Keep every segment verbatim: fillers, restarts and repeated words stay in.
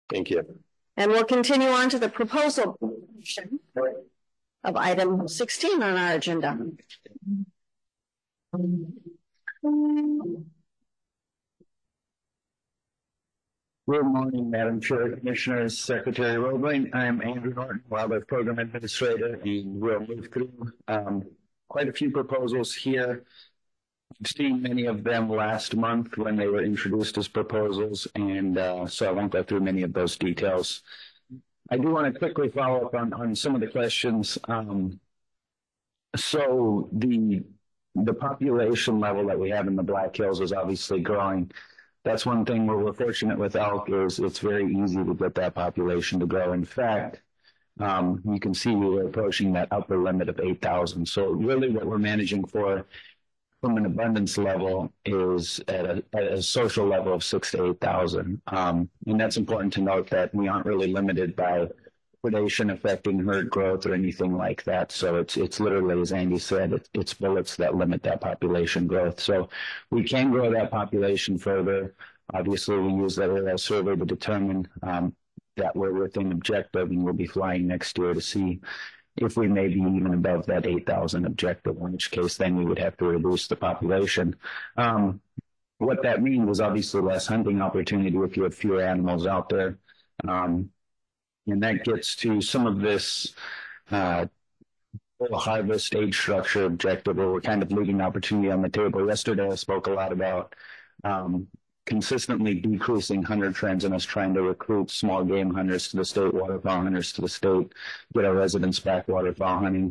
Thank you. And we'll continue on to the proposal of item sixteen on our agenda. Good morning, Madam Chair, Commissioners, Secretary Roebling. I'm Andrew Norton, Wildlife Program Administrator, and we'll move through um, quite a few proposals here. I've seen many of them last month when they were introduced as proposals, and uh, so I won't go through many of those details. I do want to quickly follow up on, on some of the questions. Um, so the, the population level that we have in the Black Hills is obviously growing. That's one thing where we're fortunate with elk is it's very easy to get that population to grow. In fact, um, you can see we were approaching that upper limit of eight thousand. So really what we're managing for from an abundance level is at a, at a social level of six to eight thousand. Um, and that's important to note that we aren't really limited by predation affecting herd growth or anything like that. So it's it's literally, as Andy said, it, it's bullets that limit that population growth. So we can grow that population further. Obviously, we use that A R survey to determine um, that we're within objective, and we'll be flying next year to see if we may be even above that eight thousand objective, in which case then we would have to reduce the population. Um, what that means is obviously less hunting opportunity if you have fewer animals out there. Um, And that gets to some of this uh, harvest age structure objective where we're kind of leaving opportunity on the table. Yesterday, I spoke a lot about um, consistently decreasing hunter trends and us trying to recruit small game hunters to the state, waterfowl hunters to the state, get our residents back waterfowl hunting.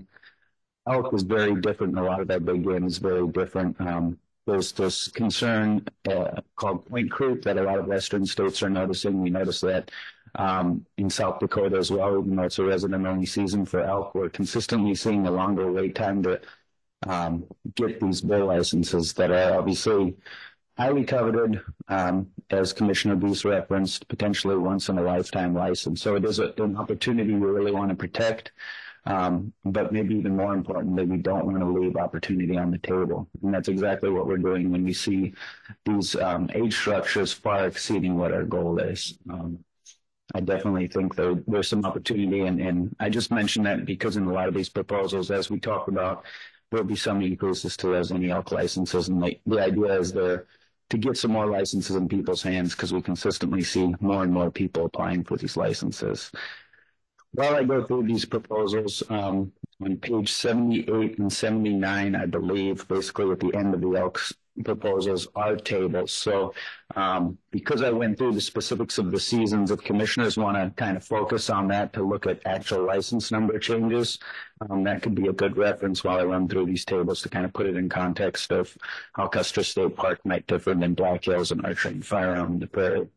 Elk is very different. A lot of that big game is very different. Um, There's this concern uh, called point creep that a lot of Western states are noticing. We notice that um, in South Dakota as well, even though it's a resident-only season for elk, we're consistently seeing a longer wait time to um, get these bull licenses that are obviously highly coveted, um, as Commissioner Booth referenced, potentially once-in-a-lifetime license. So it is a, an opportunity we really want to protect. Um, but maybe even more importantly, we don't want to leave opportunity on the table. And that's exactly what we're doing when we see these um, age structures far exceeding what our goal is. Um, I definitely think that there's some opportunity, and, and I just mentioned that because in a lot of these proposals, as we talk about, there'll be some increases to those any elk licenses. And the, the idea is there to get some more licenses in people's hands because we consistently see more and more people applying for these licenses. While I go through these proposals, um, on page seventy-eight and seventy-nine, I believe, basically at the end of the elk's proposals are tables. So um, because I went through the specifics of the seasons, if commissioners want to kind of focus on that to look at actual license number changes, um, that could be a good reference while I run through these tables to kind of put it in context of how Custer State Park might differ than Black Hills and Archery and Firearm in the Prairie.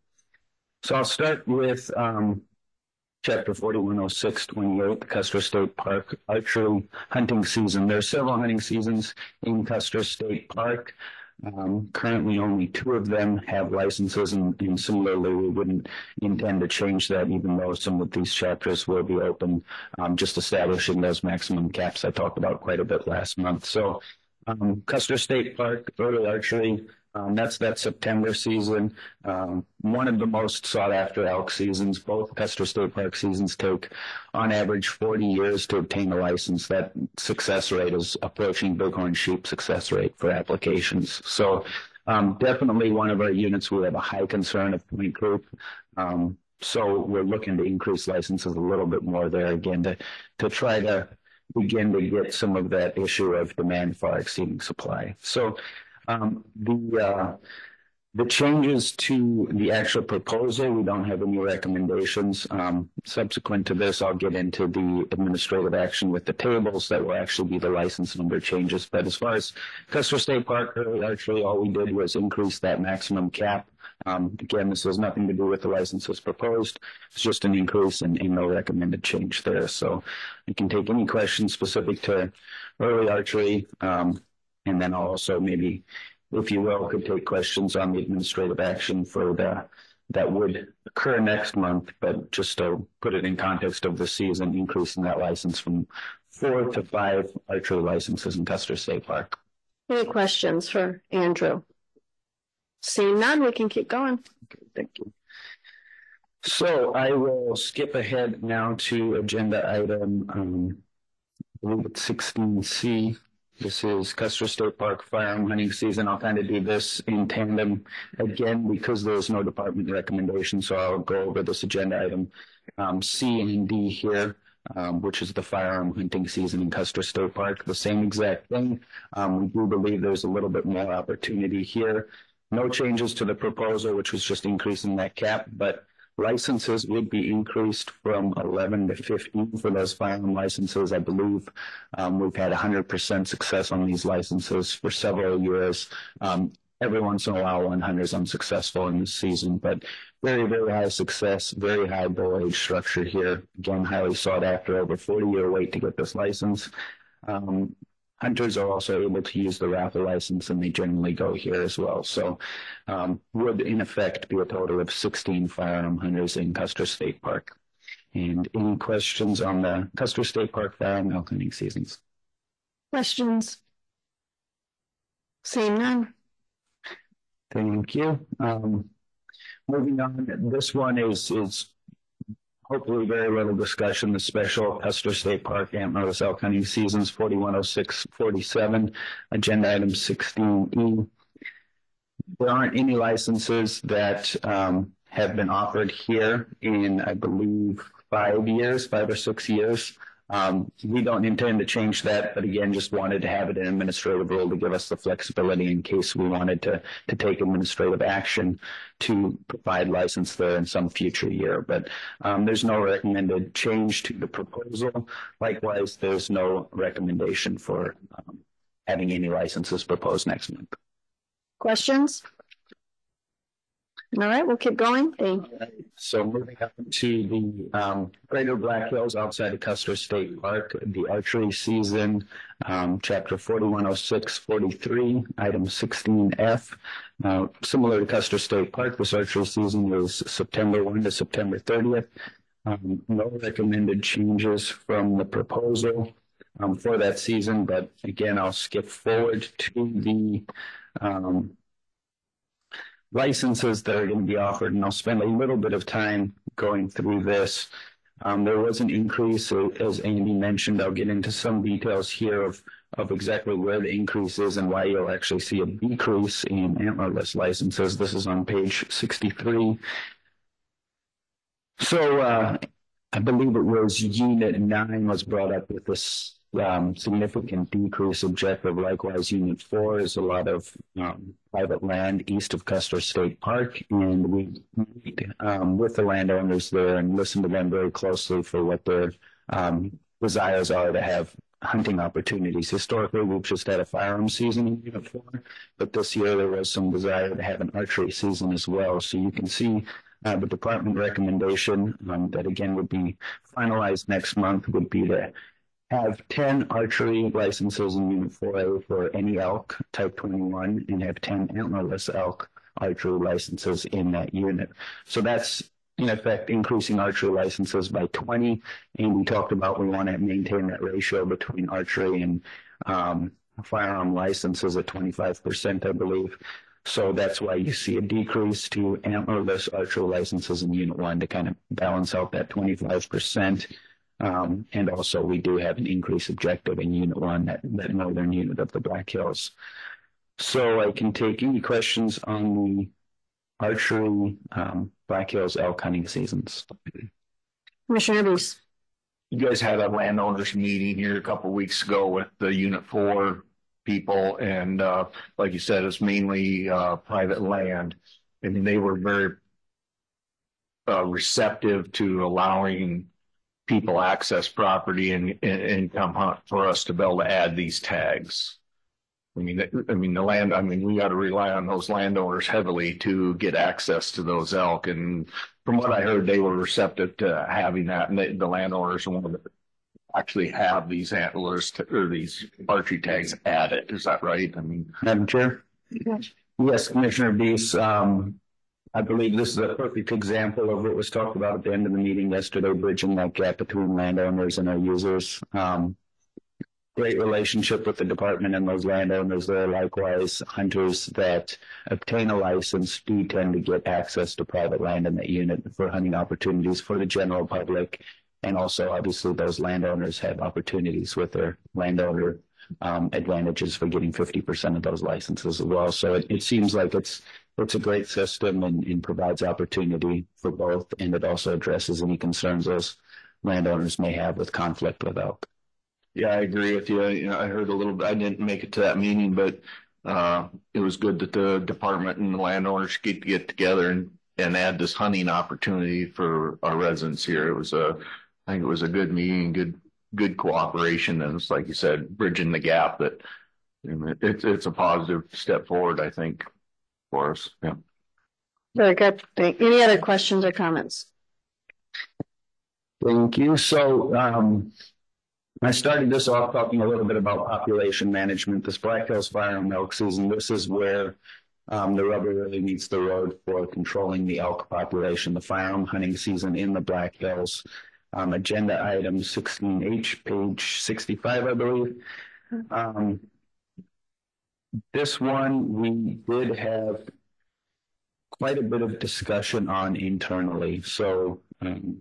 So I'll start with um, Chapter forty-one oh six twenty-eight, the Custer State Park archery hunting season. There are several hunting seasons in Custer State Park. Um, currently, only two of them have licenses, and, and similarly, we wouldn't intend to change that, even though some of these chapters will be open, um, just establishing those maximum caps I talked about quite a bit last month. So, um, Custer State Park early archery. Um, that's that September season, um, one of the most sought after elk seasons. Both Custer State Park seasons take on average forty years to obtain a license. That success rate is approaching bighorn sheep success rate for applications. So um, definitely one of our units, we have a high concern of point creep. Um, so we're looking to increase licenses a little bit more there again to, to try to begin to get some of that issue of demand far exceeding supply. So Um, the uh, the changes to the actual proposal, we don't have any recommendations. Um, subsequent to this, I'll get into the administrative action with the tables that will actually be the license number changes. But as far as Custer State Park, actually all we did was increase that maximum cap. Um, again, this has nothing to do with the licenses proposed. It's just an increase and, and no recommended change there. So you can take any questions specific to early archery. Um, And then I'll also maybe, if you will, could take questions on the administrative action for the that would occur next month, but just to put it in context of the season, increasing that license from four to five archery licenses in Custer State Park. Any questions for Andrew? Seeing none, we can keep going. Okay, thank you. So I will skip ahead now to agenda item, um, I believe it's sixteen C. This is Custer State Park firearm hunting season. I'll kind of do this in tandem again because there's no department recommendation. So I'll go over this agenda item, um, C and D here, um, which is the firearm hunting season in Custer State Park. The same exact thing. Um, we do believe there's a little bit more opportunity here. No changes to the proposal, which was just increasing that cap, but licenses would be increased from eleven to fifteen for those firearm licenses. I believe um, we've had one hundred percent success on these licenses for several years. Um, every once in a while, one hunter is unsuccessful in this season, but very, very high success, very high bull age structure here. Again, highly sought after, over forty year wait to get this license. Um, Hunters are also able to use the raffle license, and they generally go here as well. So um, would, in effect, be a total of sixteen firearm hunters in Custer State Park. And any questions on the Custer State Park firearm elk hunting seasons? Questions? Seeing none. Thank you. Um, moving on, this one is is hopefully very little discussion. The special Custer State Park antlerless elk hunting seasons forty-one oh six forty-seven, agenda item sixteen E. There aren't any licenses that um, have been offered here in, I believe, five years, five or six years. Um, we don't intend to change that, but again, just wanted to have it an administrative rule to give us the flexibility in case we wanted to, to take administrative action to provide license there in some future year. But um, there's no recommended change to the proposal. Likewise, there's no recommendation for um, having any licenses proposed next month. Questions? All right, we'll keep going. Thank you. So moving up to the um, Greater Black Hills outside of Custer State Park, the archery season, um, chapter forty-one oh six forty-three, item sixteen F. Now, similar to Custer State Park, this archery season is September first to September thirtieth. Um, no recommended changes from the proposal um, for that season, but again, I'll skip forward to the um, licenses that are going to be offered, and I'll spend a little bit of time going through this. Um, there was an increase, as Andy mentioned. I'll get into some details here of, of exactly where the increase is and why you'll actually see a decrease in antlerless licenses. This is on page sixty-three. So uh, I believe it was unit nine was brought up with this um, significant decrease objective. Likewise, unit four is a lot of um, private land east of Custer State Park, and we meet um, with the landowners there and listen to them very closely for what their um, desires are to have hunting opportunities. Historically, we've just had a firearm season in unit four, but this year there was some desire to have an archery season as well. So you can see uh, the department recommendation um, that again would be finalized next month would be to have ten archery licenses in unit four A for any elk type twenty-one and have ten antlerless elk archery licenses in that unit. So that's in effect increasing archery licenses by twenty. And we talked about we want to maintain that ratio between archery and um, firearm licenses at twenty-five percent, I believe. So that's why you see a decrease to antlerless archery licenses in unit one to kind of balance out that twenty-five percent. Um, and also we do have an increase objective in unit one, that, that northern unit of the Black Hills. So I can take any questions on the archery um, Black Hills elk hunting seasons. Commissioner Reese. You guys had a landowners meeting here a couple of weeks ago with the unit four people, and uh, like you said, it's mainly uh, private land, and they were very uh, receptive to allowing people access property and, and, and come hunt for us to be able to add these tags. I mean, I mean the land. I mean, we got to rely on those landowners heavily to get access to those elk. And from what I heard, they were receptive to having that, and they, the landowners wanted to actually have these antlers to, or these archery tags added. Is that right? I mean, Madam Chair. Yes, yes Commissioner Beese. Um, I believe this is a perfect example of what was talked about at the end of the meeting yesterday, bridging that gap between landowners and our users. Um, great relationship with the department and those landowners there. Likewise, hunters that obtain a license do tend to get access to private land in that unit for hunting opportunities for the general public. And also, obviously, those landowners have opportunities with their landowner um, advantages for getting fifty percent of those licenses as well. So it, it seems like it's it's a great system and, and provides opportunity for both. And it also addresses any concerns those landowners may have with conflict with elk. Yeah, I agree with you. You know, I heard a little bit, I didn't make it to that meeting, but uh, it was good that the department and the landowners get to get together and, and add this hunting opportunity for our residents here. It was a, I think it was a good meeting, good, good cooperation. And it's like you said, bridging the gap that you know, it's, it's a positive step forward, I think, for us. Yeah. Very good. Any other questions or comments? Thank you. So, um, I started this off talking a little bit about population management. This Black Hills firearm elk season, this is where um, the rubber really meets the road for controlling the elk population, the firearm hunting season in the Black Hills. Um, agenda item sixteen H, page sixty-five, I believe. Um, this one, we did have quite a bit of discussion on internally. So, um,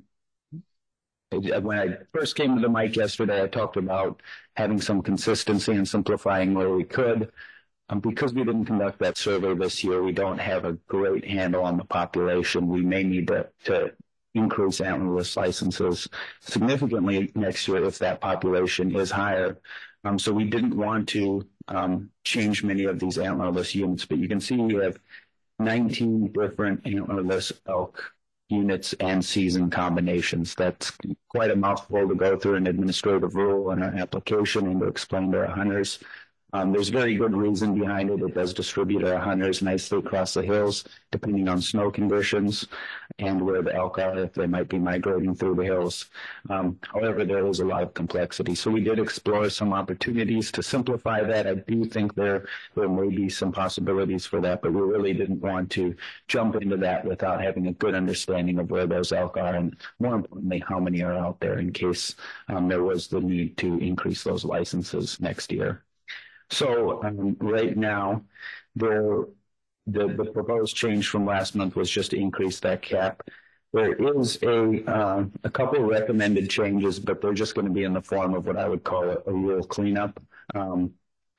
when I first came to the mic yesterday, I talked about having some consistency and simplifying where we could. Um, because we didn't conduct that survey this year, we don't have a great handle on the population. We may need to, to increase antlerless licenses significantly next year if that population is higher. Um, so we didn't want to um, change many of these antlerless units, but you can see we have nineteen different antlerless elk units and season combinations. That's quite a mouthful to go through an administrative rule and an application and to explain to our hunters. Um, there's very good reason behind it. It does distribute our hunters nicely across the hills, depending on snow conditions and where the elk are, if they might be migrating through the hills. Um, however, there is a lot of complexity. So we did explore some opportunities to simplify that. I do think there, there may be some possibilities for that, but we really didn't want to jump into that without having a good understanding of where those elk are and, more importantly, how many are out there in case um, there was the need to increase those licenses next year. So um, right now, there, the the proposed change from last month was just to increase that cap. There is a uh, a couple of recommended changes, but they're just going to be in the form of what I would call a, a rule cleanup. Um,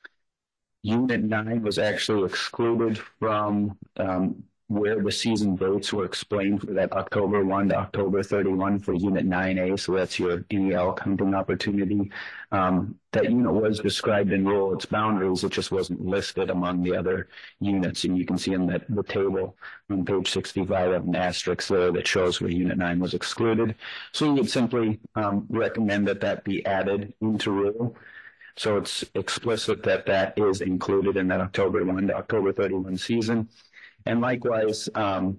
Unit nine was actually excluded from um, where the season dates were explained for that October first to October thirty-first for Unit nine A. So that's your any elk hunting opportunity. Um, that unit was described in rule, its boundaries, it just wasn't listed among the other units. And you can see in that the table on page sixty-five of an asterisk there that shows where Unit nine was excluded. So we would simply um, recommend that that be added into rule. So it's explicit that that is included in that October first to October thirty-first season. And likewise, um,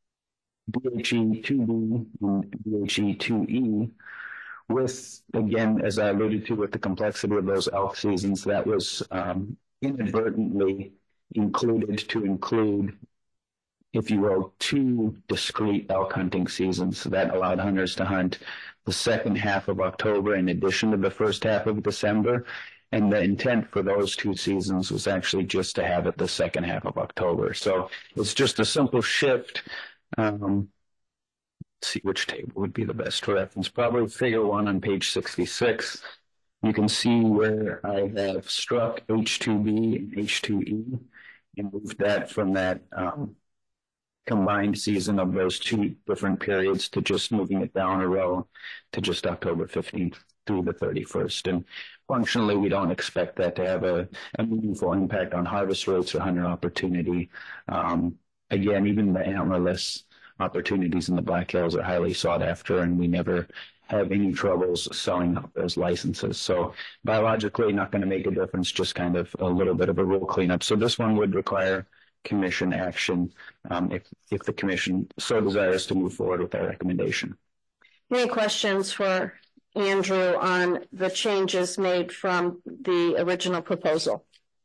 B H E two B and B H E two E, with, again, as I alluded to with the complexity of those elk seasons, that was um, inadvertently included to include, if you will, two discrete elk hunting seasons that allowed hunters to hunt the second half of October in addition to the first half of December. And the intent for those two seasons was actually just to have it the second half of October. So it's just a simple shift. Um, let's see which table would be the best to reference. Probably figure one on page sixty-six. You can see where I have struck H two B and H two E and moved that from that um, combined season of those two different periods to just moving it down a row to just October fifteenth through the thirty-first. And functionally, we don't expect that to have a, a meaningful impact on harvest rates or hunter opportunity. Um, again, even the antlerless opportunities in the Black Hills are highly sought after, and we never have any troubles selling out those licenses. So biologically, not going to make a difference, just kind of a little bit of a rule cleanup. So this one would require commission action um, if, if the commission so desires to move forward with that recommendation. Any questions for Andrew on the changes made from the original proposal?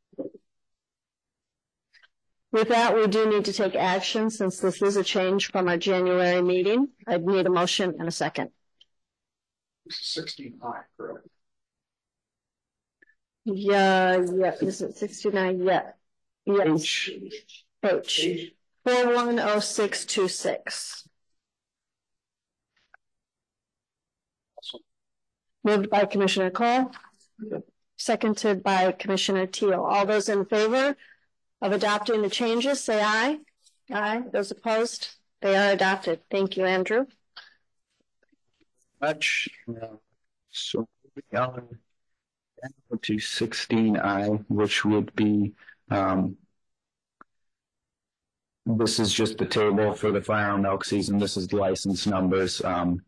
With that, we do need to take action since this is a change from our January meeting. I'd need a motion and a second. This is sixteen I, correct? Yeah, yeah, is it sixty-nine? Yeah. Yes. H. Four one oh six two six. Moved by Commissioner Cole. Seconded by Commissioner Teal. All those in favor of adopting the changes, say aye. Aye. Those opposed, they are adopted. Thank you, Andrew. Much. Uh, so moving on to sixteen I, which would be um, this is just the table for the firearm elk season. This is the license numbers. Um,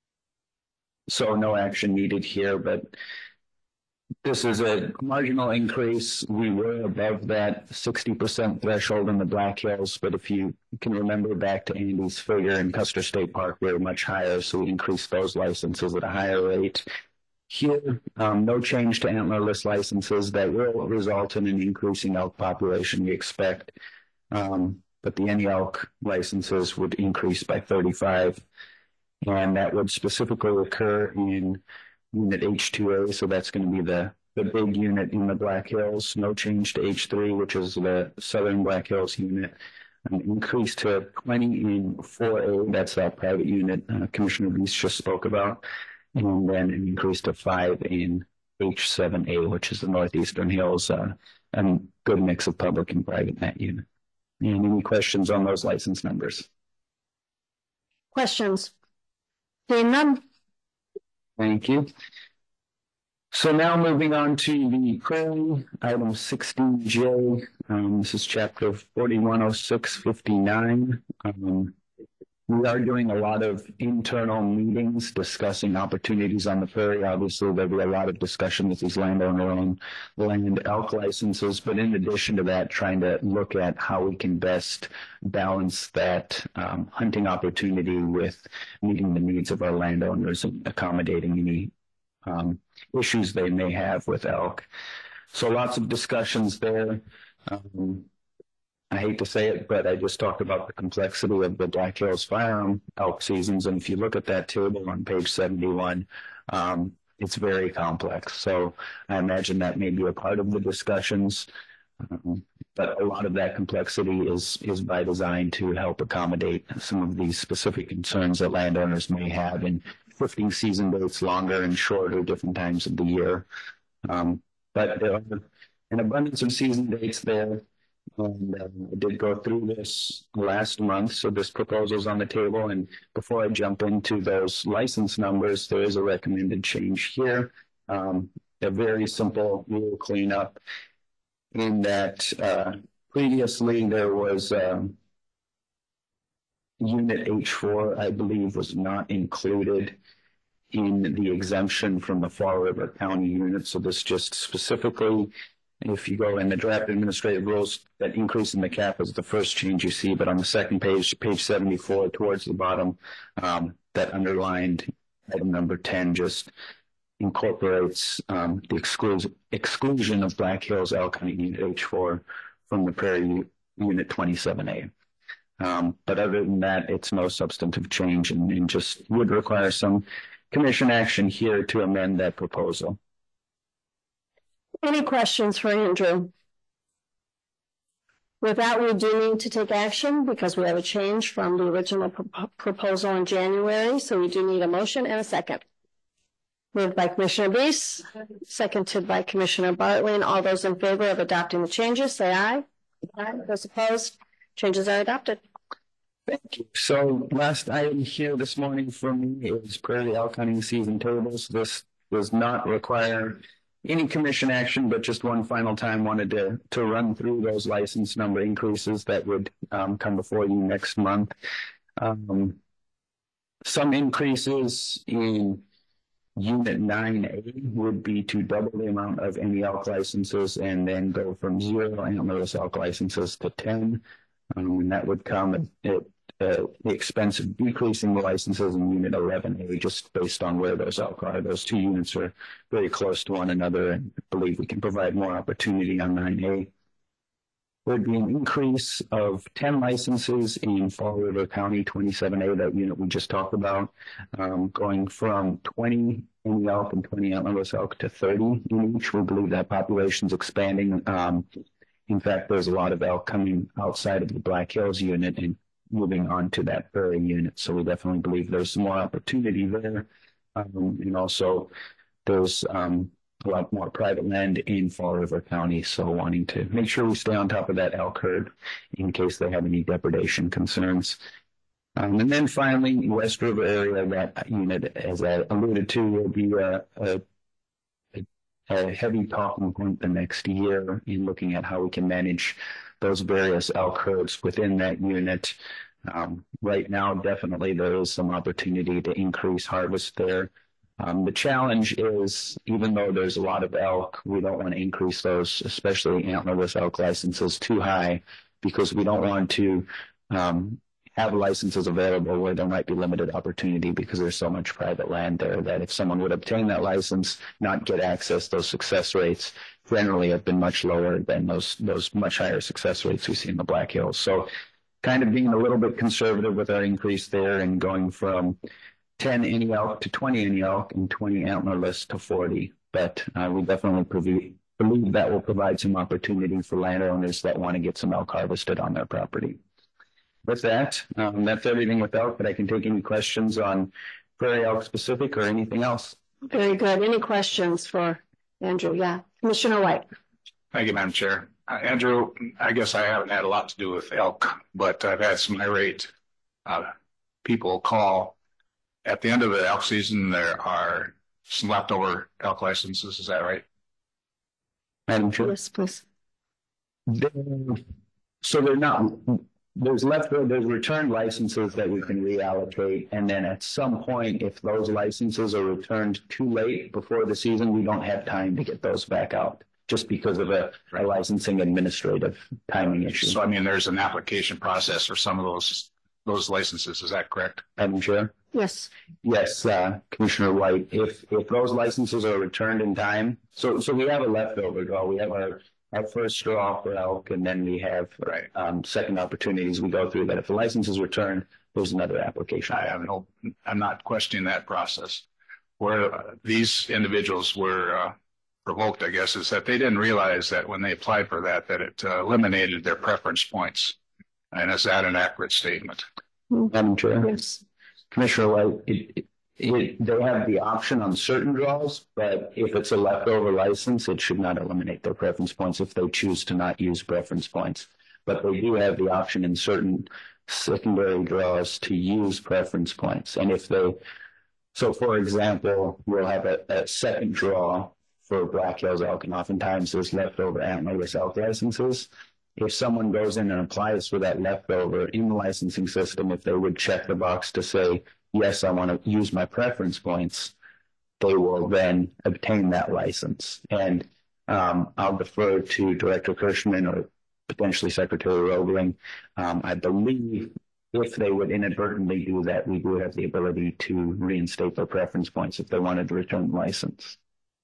so no action needed here, but this is a marginal increase. We were above that sixty percent threshold in the Black Hills, but if you can remember back to Andy's figure in Custer State Park, we were much higher, so we increased those licenses at a higher rate. Here, um, no change to antlerless licenses. That will result in an increasing elk population, we expect. Um, but the any elk licenses would increase by thirty-five, and that would specifically occur in unit H two A, so that's going to be the, the big unit in the Black Hills. No change to H three, which is the Southern Black Hills unit. An increase to twenty in four A, that's that private unit uh, Commissioner Beast just spoke about. And then an increase to five in H seven A, which is the Northeastern Hills, uh, and a good mix of public and private in that unit. And any questions on those license numbers? Questions? Seeing none. Thank you. So now moving on to the Prairie, item sixteen J. Um, this is chapter forty-one oh six fifty-nine. Um, we are doing a lot of internal meetings discussing opportunities on the prairie. Obviously, there'll be a lot of discussion with these landowner-owned land elk licenses, but in addition to that, trying to look at how we can best balance that um, hunting opportunity with meeting the needs of our landowners and accommodating any um, issues they may have with elk. So lots of discussions there. Um, I hate to say it, but I just talked about the complexity of the Black Hills firearm elk seasons. And if you look at that table on page seventy-one, um, it's very complex. So I imagine that may be a part of the discussions. Um, but a lot of that complexity is, is by design to help accommodate some of these specific concerns that landowners may have in shifting season dates longer and shorter, different times of the year. Um, but there are an abundance of season dates there. And um, I did go through this last month, so this proposal is on the table. And before I jump into those license numbers, there is a recommended change here. Um, a very simple rule cleanup in that uh, previously there was um, unit H four, I believe, was not included in the exemption from the Fall River County unit. So this just specifically, if you go in the draft administrative rules, that increase in the cap is the first change you see, but on the second page, page seventy-four, towards the bottom, um, that underlined item number ten just incorporates um, the exclusion, exclusion of Black Hills elk hunting unit H four from the Prairie unit twenty-seven A. Um, but other than that, it's no substantive change and, and just would require some commission action here to amend that proposal. Any questions for Andrew? With that, we do need to take action because we have a change from the original pro proposal in January. So we do need a motion and a second. Moved by Commissioner Beast, seconded by Commissioner Bartley. And all those in favor of adopting the changes, say aye. Aye. Those opposed, changes are adopted. Thank you. So last item here this morning for me is prairie elk hunting season tables. This does not require any commission action, but just one final time wanted to, to run through those license number increases that would um, come before you next month. Um, some increases in unit nine A would be to double the amount of any elk licenses and then go from zero antlerless elk licenses to ten. Um, and that would come at, at uh, the expense of decreasing the licenses in unit eleven A just based on where those elk are. Those two units are very close to one another, and I believe we can provide more opportunity on nine A. There'd be an increase of ten licenses in Fall River County twenty-seven A, that unit we just talked about, um, going from twenty in elk and twenty antlerless elk to thirty in each. We believe that population's expanding. Um, in fact, there's a lot of elk coming outside of the Black Hills unit and moving on to that prairie unit. So we definitely believe there's some more opportunity there. Um, and also there's um, a lot more private land in Fall River County, so wanting to make sure we stay on top of that elk herd in case they have any depredation concerns. Um, and then finally, West River area, that unit, as I alluded to, will be a, a, a heavy talking point the next year in looking at how we can manage those various elk herds within that unit. Um, right now, definitely there is some opportunity to increase harvest there. Um, the challenge is, even though there's a lot of elk, we don't want to increase those, especially antlerless elk licenses, too high, because we don't want to um, have licenses available where there might be limited opportunity, because there's so much private land there that if someone would obtain that license, not get access, those success rates generally have been much lower than those those much higher success rates we see in the Black Hills. So kind of being a little bit conservative with our increase there and going from ten any elk to twenty any elk and twenty antlerless to forty. But uh, we definitely prove, believe that will provide some opportunity for landowners that want to get some elk harvested on their property. With that, um, that's everything with elk, but I can take any questions on prairie elk specific or anything else. Very good. Any questions for Andrew? Yeah. Commissioner White. Thank you, Madam Chair. Uh, Andrew, I guess I haven't had a lot to do with elk, but I've had some irate uh, people call. At the end of the elk season, there are some leftover elk licenses. Is that right? Madam Chair? Yes, please. They're, so they're not, there's leftover, there's returned licenses that we can reallocate. And then at some point, if those licenses are returned too late before the season, we don't have time to get those back out, just because of a, a licensing administrative timing issue. So, I mean, there's an application process for some of those those licenses. Is that correct? Madam Chair? Yes. Yes, uh, Commissioner White, if, if those licenses are returned in time, so, so we have a leftover draw. We have our, our first draw for elk, and then we have Right. um, second opportunities we go through that. If the license is returned, there's another application. I have no, I'm not questioning that process. Where uh, these individuals were uh, provoked, I guess, is that they didn't realize that when they applied for that, that it uh, eliminated their preference points. And is that an accurate statement? Madam Chair? Yes. Commissioner White, it, it, it, they have the option on certain draws, but if it's a leftover license, it should not eliminate their preference points if they choose to not use preference points. But they do have the option in certain secondary draws to use preference points. And if they, so for example, we'll have a, a second draw for Black Hills elk, and oftentimes there's leftover antlerless elk licenses. If someone goes in and applies for that leftover in the licensing system, if they would check the box to say, yes, I want to use my preference points, they will then obtain that license. And um, I'll defer to Director Kirschman or potentially Secretary Roebling. Um, I believe if they would inadvertently do that, we would have the ability to reinstate their preference points if they wanted to return the license.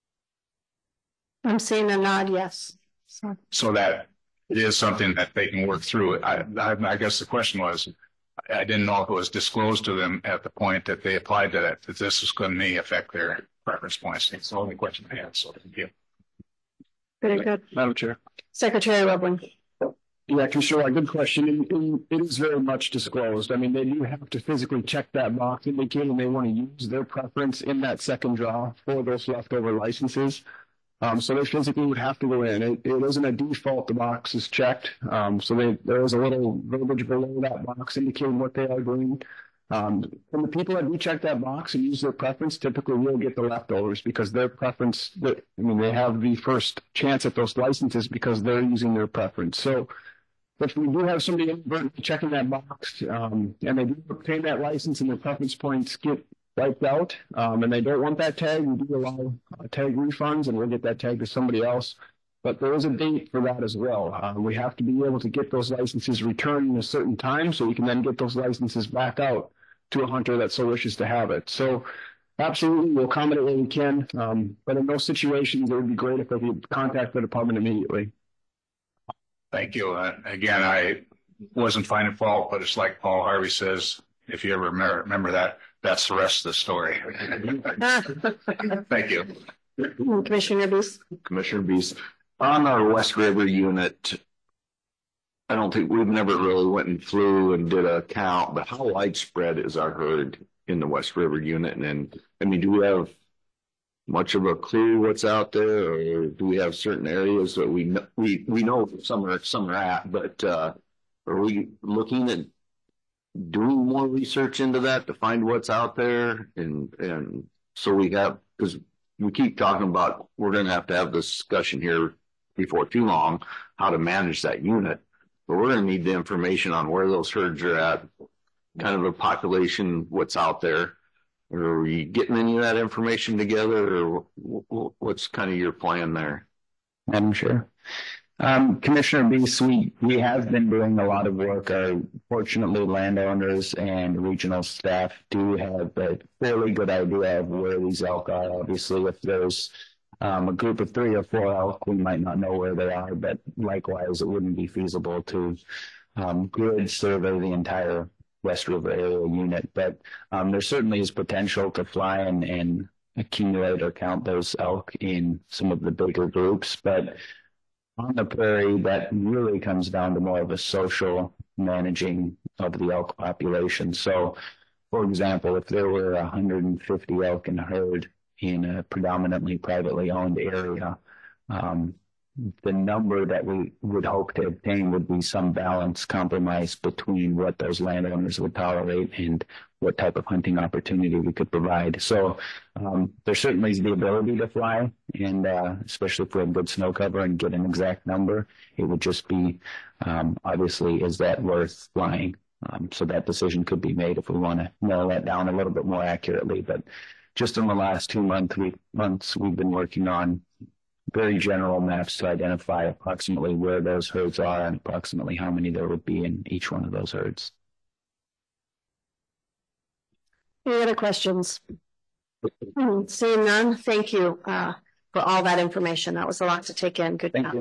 I'm seeing a nod, yes. So, So that it is something that they can work through. I, I, I guess the question was, I didn't know if it was disclosed to them at the point that they applied to that, that this was going to may affect their preference points. That's the only question I had. So thank you. very good. Madam Chair. Secretary Roebling. Yeah, Commissioner, White, good question. And, and it is very much disclosed. I mean, they do have to physically check that box indicating they want to use their preference in that second draw for those leftover licenses. Um, so they physically would have to go in. It, it isn't a default, the box is checked. Um, so they, there is a little verbiage below that box indicating what they are doing. Um, and the people that do check that box and use their preference typically will get the leftovers because their preference, I mean, they have the first chance at those licenses because they're using their preference. So if we do have somebody inadvertently checking that box um, and they do obtain that license and their preference points get wiped out, um, and they don't want that tag, we do allow uh, tag refunds, and we'll get that tag to somebody else. But there is a date for that as well. Uh, we have to be able to get those licenses returned in a certain time so we can then get those licenses back out to a hunter that so wishes to have it. So absolutely, we'll accommodate where we can, um, but in those situations, it would be great if they could contact the department immediately. Thank you. Uh, again, I wasn't finding fault, but it's like Paul Harvey says, if you ever remember, remember that, that's the rest of the story. Thank you. Commissioner Beast. Commissioner Beast, on our West River unit, I don't think we've never really went and flew and did a count, but how widespread is our herd in the West River unit? And then, I mean, do we have much of a clue what's out there, or do we have certain areas that we know, we, we know some are, some are at, but, uh, are we looking at doing more research into that to find what's out there? And, and so we have, because we keep talking about, we're going to have to have this discussion here before too long, how to manage that unit. But we're going to need the information on where those herds are at, kind of a population, what's out there. Are we getting any of that information together, or what's kind of your plan there? Madam Chair. Um, Commissioner Beast, we, we have been doing a lot of work. Uh, fortunately, landowners and regional staff do have a fairly good idea of where these elk are. Obviously, if there's um, a group of three or four elk, we might not know where they are, but likewise, it wouldn't be feasible to um, grid survey the entire West River area unit. But um, there certainly is potential to fly and, and accumulate or count those elk in some of the bigger groups. But on the prairie, that really comes down to more of a social managing of the elk population. So, for example, if there were one hundred fifty elk in a herd in a predominantly privately owned area, um, the number that we would hope to obtain would be some balance compromise between what those landowners would tolerate and what type of hunting opportunity we could provide. So um, there certainly is the ability to fly, and uh, especially if we have good snow cover and get an exact number, it would just be um, obviously, is that worth flying? Um, so that decision could be made if we want to nail that down a little bit more accurately. But just in the last two month, we, months, we've been working on very general maps to identify approximately where those herds are and approximately how many there would be in each one of those herds. Any other questions? Seeing none, thank you uh, for all that information. That was a lot to take in. Good Thank job. you.